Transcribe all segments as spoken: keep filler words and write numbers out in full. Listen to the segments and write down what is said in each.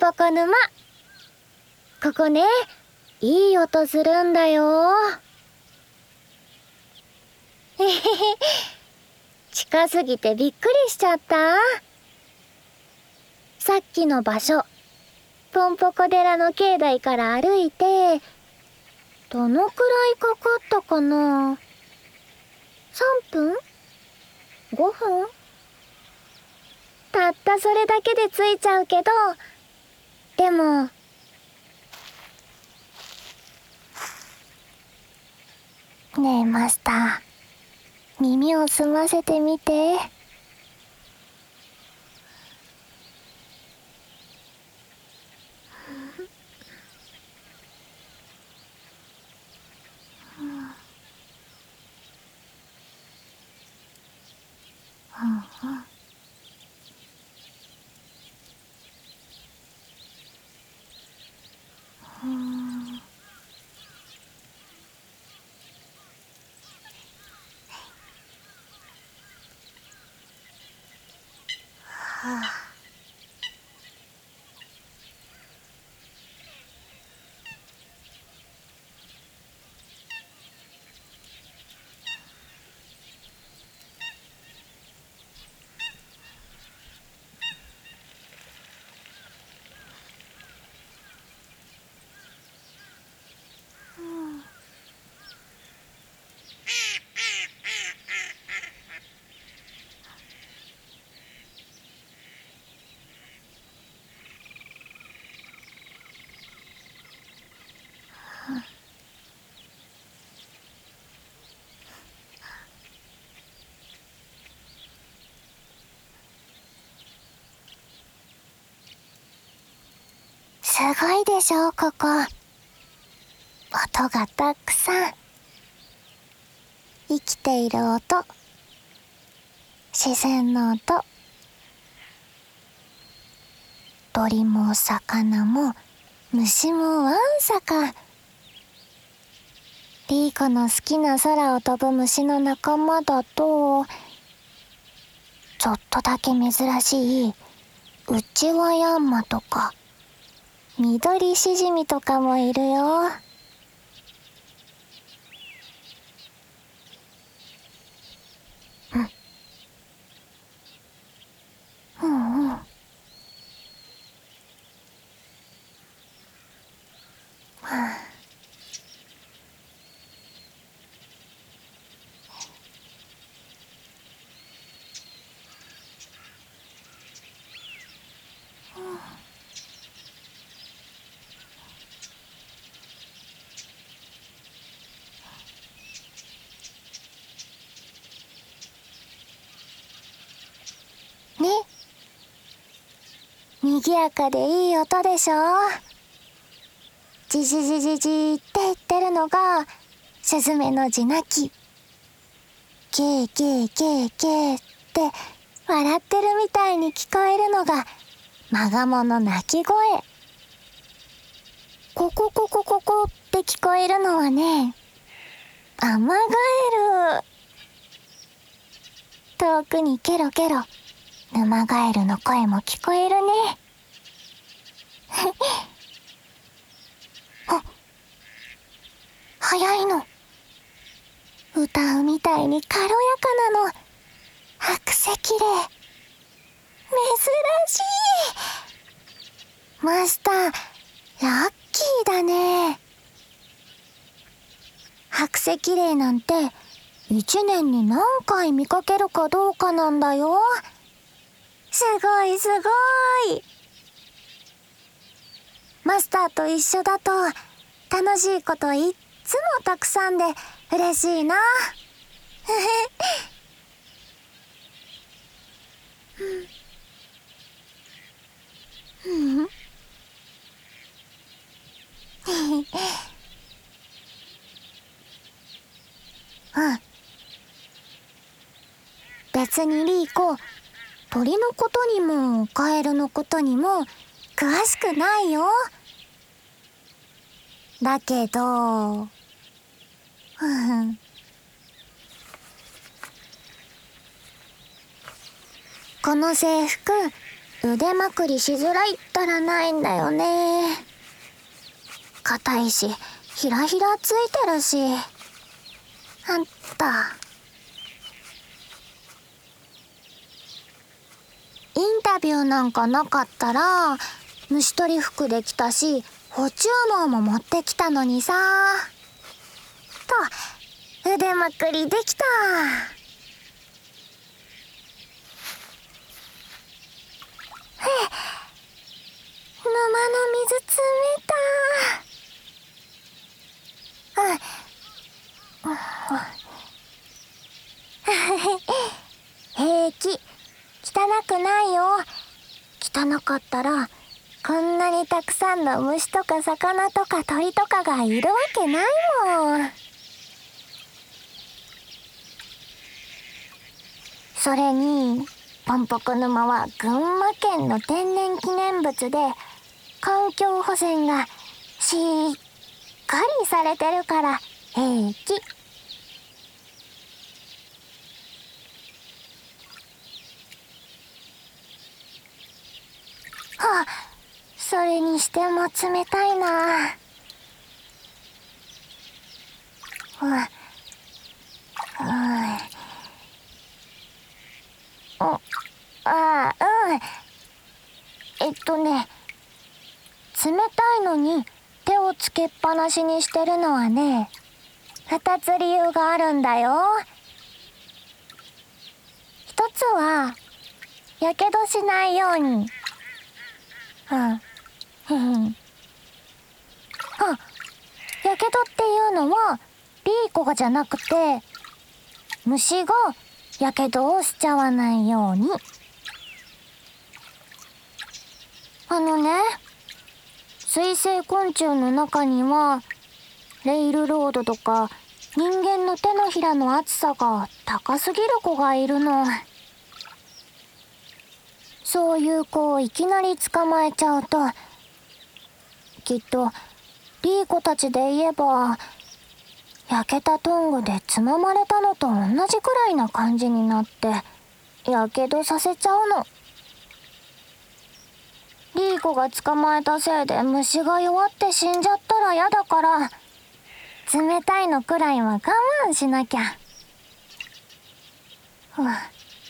ぽこ沼。ここね、いい音するんだよ。へへへ、近すぎてびっくりしちゃった。さっきの場所、ポンポコ寺の境内から歩いて、どのくらいかかったかな。さんぷん ?ご 分たったそれだけで着いちゃうけど、でも、ねえマスター、耳を澄ませてみて。すごいでしょ、ここ。音がたくさん。生きている音、自然の音。鳥も魚も虫もわんさか。リーコの好きな空を飛ぶ虫の仲間だと、ちょっとだけ珍しいウチワヤンマとかミドリシジミとかもいるよ。うんうんうん。ね、にぎやかでいい音でしょ。じじじじじって言ってるのがスズメの地鳴き。ケーケーケーケーって笑ってるみたいに聞こえるのがマガモの鳴き声。ココココココって聞こえるのはね、アマガエル。遠くにケロケロヌマガエルの声も聞こえるね。あ、早いの。歌うみたいに軽やかなの。白石霊。珍しい。マスター、ラッキーだね。白石霊なんて一年に何回見かけるかどうかなんだよ。すごいすごい。マスターと一緒だと楽しいこといっつもたくさんで嬉しいな。うん別にリーコ、鳥のことにもカエルのことにも詳しくないよ。だけど、この制服腕まくりしづらいっったらないんだよね。硬いし、ひらひらついてるし。あんた。インタビューなんかなかったら、虫取り服できたし、補充網も持ってきたのにさ。と、腕まくりできた。沼の水冷た。平気。汚くないよ。汚かったら、こんなにたくさんの虫とか魚とか鳥とかがいるわけないもん。それに、ポンポコ沼は群馬県の天然記念物で、環境保全がしっかりされてるから平気。はあ、それにしても冷たいな。うん、うん、ああ、うん。えっとね、冷たいのに手をつけっぱなしにしてるのはね、二つ理由があるんだよ。一つは、やけどしないように。うん。へへん。あ、やけどっていうのは、リーコがじゃなくて、虫がやけどをしちゃわないように。あのね、水生昆虫の中には、レイルロードとか人間の手のひらの厚さが高すぎる子がいるの。そういう子をいきなり捕まえちゃうと、きっとリーコたちで言えば、焼けたトングでつままれたのと同じくらいな感じになって、やけどさせちゃうの。リーコが捕まえたせいで虫が弱って死んじゃったら嫌だから、冷たいのくらいは我慢しなきゃ。ふう。うん。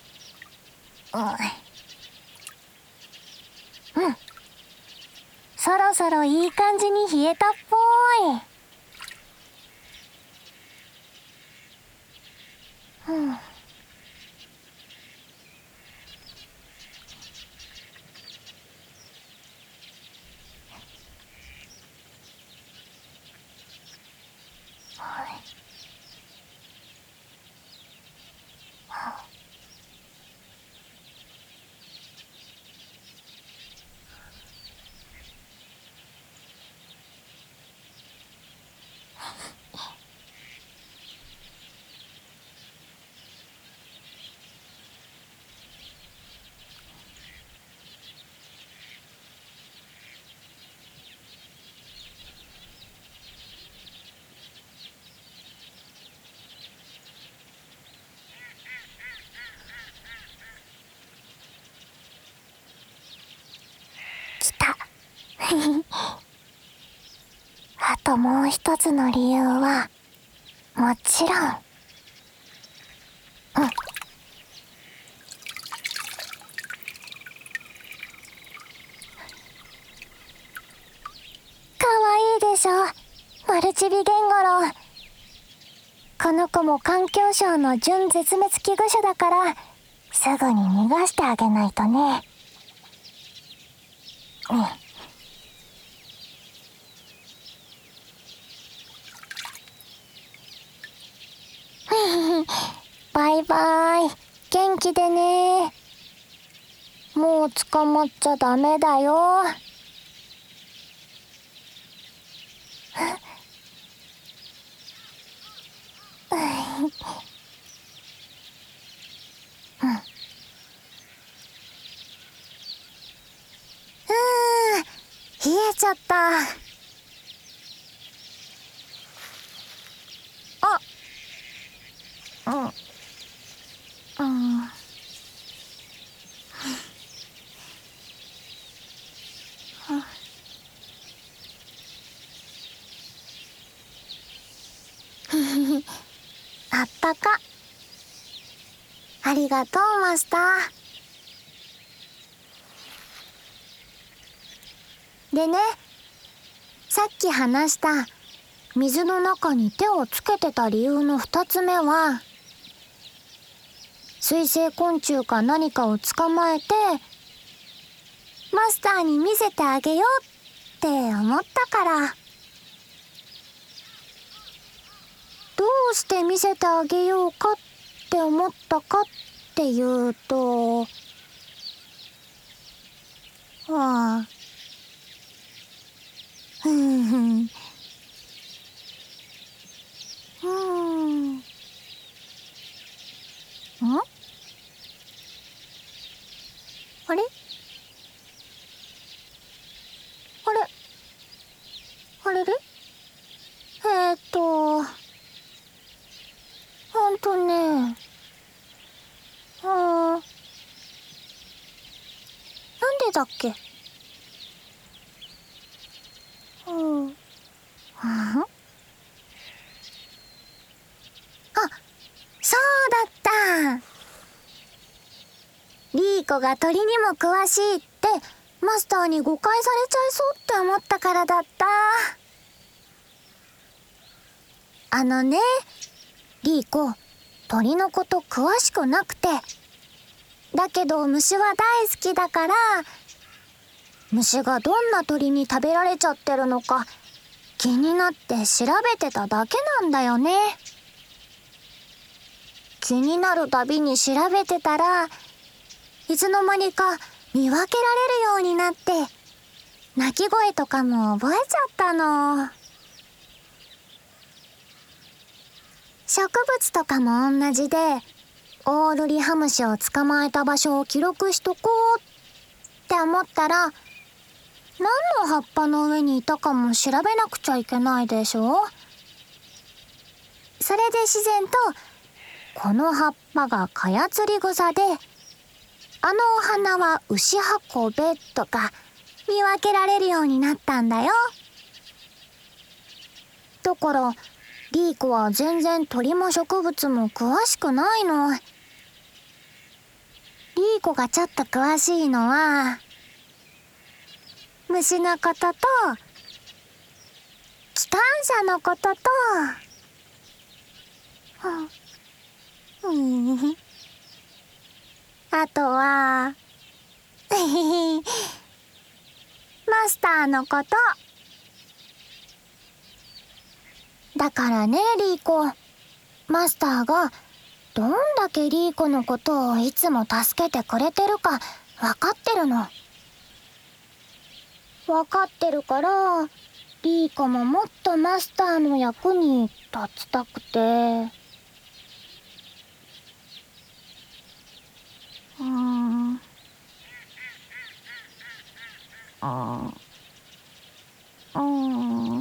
うん。そろそろいい感じに冷えたっぽい。うん。来た。あともう一つの理由は、もちろん。うん。かわいいでしょ、マルチビゲンゴロウ。この子も環境省の準絶滅危惧種だから、すぐに逃がしてあげないとね。うん。バイバイ。元気でね。もう捕まっちゃダメだよ。うん。冷えちゃった。あ、うん、うん。 ありがとうマスター。でね、さっき話した水の中に手をつけてた理由の二つ目は、水生昆虫か何かを捕まえてマスターに見せてあげようって思ったから。どうして見せてあげようかって思ったかっていうと、はあ、ふんふん、ふーん、ん？あれあれあれれえーっと、ほんとね、あー、なんでだっけ？うん。あ、そうだった。リーコが鳥にも詳しいってマスターに誤解されちゃいそうって思ったからだった。あのね、リーコ、鳥のこと詳しくなくて、だけど虫は大好きだから、虫がどんな鳥に食べられちゃってるのか気になって調べてただけなんだよね。気になるたびに調べてたら、いつの間にか見分けられるようになって、鳴き声とかも覚えちゃったの。植物とかも同じで、オオルリハムシを捕まえた場所を記録しとこうって思ったら、何の葉っぱの上にいたかも調べなくちゃいけないでしょ。それで自然と、この葉っぱがカヤツリ草で、あのお花はウシハコベとか見分けられるようになったんだよ。だからリーコは全然鳥も植物も詳しくないの。リーコがちょっと詳しいのは虫のことと機関車のことと、うん、あとはマスターのこと。だからね、リーコ、マスターがどんだけリーコのことをいつも助けてくれてるか分かってるの。分かってるから、リーコももっとマスターの役に立ちたくて。うーん。あー。うーん。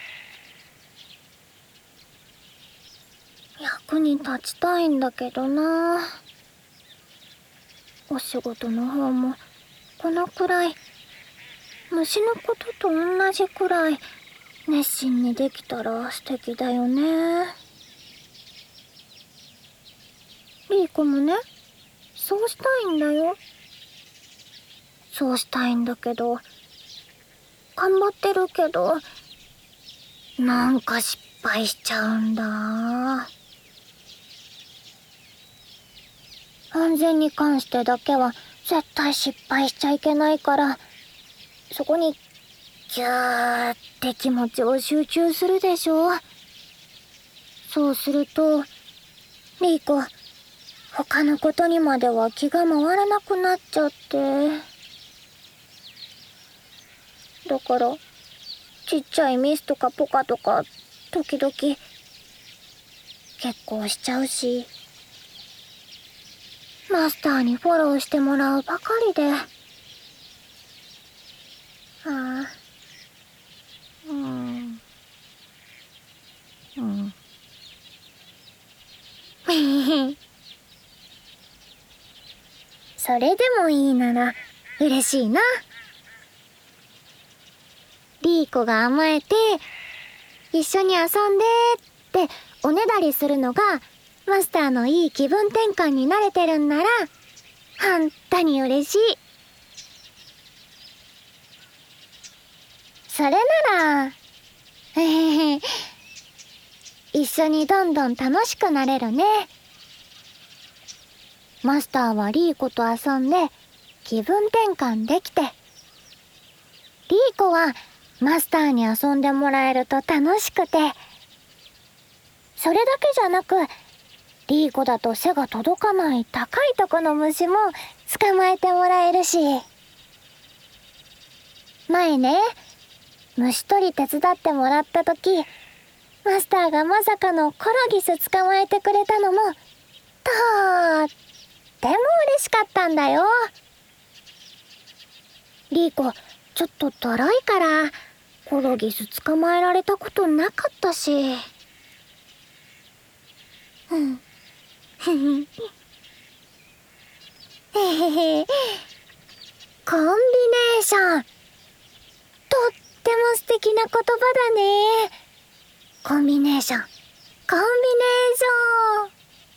役に立ちたいんだけどな。お仕事の方もこのくらい虫のことと同じくらい熱心にできたら素敵だよね。リーコもね、そうしたいんだよ。そうしたいんだけど、頑張ってるけど、なんか失敗しちゃうんだ。安全に関してだけは絶対失敗しちゃいけないから、そこにギューって気持ちを集中するでしょ。そうするとリーコ、他のことにまでは気が回らなくなっちゃって。だからちっちゃいミスとかポカとか時々結構しちゃうし、マスターにフォローしてもらうばかりで。ああ、うん、うん。それでもいいなら嬉しいな。リーコが甘えて一緒に遊んでっておねだりするのがマスターのいい気分転換に慣れてるんなら本当に嬉しい。それなら一緒にどんどん楽しくなれるね。マスターはリーコと遊んで気分転換できて、リーコはマスターに遊んでもらえると楽しくて、それだけじゃなくリーコだと背が届かない高いとこの虫も捕まえてもらえるし。前ね、虫取り手伝ってもらった時、マスターがまさかのコロギス捕まえてくれたのもとっても嬉しかったんだよ。リーコちょっとだらいからコロギス捕まえられたことなかったし。うんふふへへへ。コンビネーション、とっても素敵な言葉だね。コンビネーション、コンビネーション。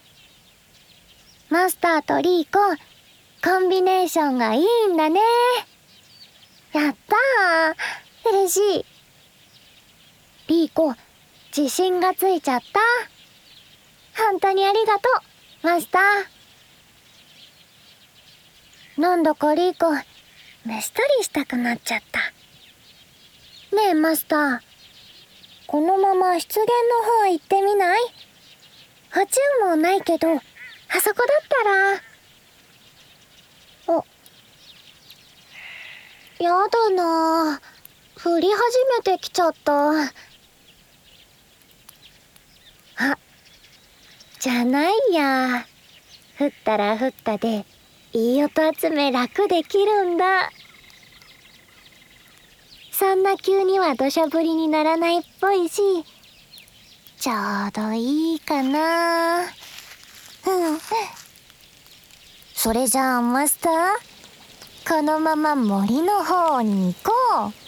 マスターとリーコ、コンビネーションがいいんだね。やったー、嬉しい。リーコ、自信がついちゃった。本当にありがとう、マスター。なんだかリーコ、虫取りしたくなっちゃった。ねえマスター、このまま湿原の方行ってみない？爬虫もないけど、あそこだったら。あ、やだなぁ。降り始めてきちゃった。あ、じゃないや。降ったら降ったで、いい音集め楽できるんだ。そんな急には土砂降りにならないっぽいし、ちょうどいいかな。うん。それじゃあマスター、このまま森の方に行こう。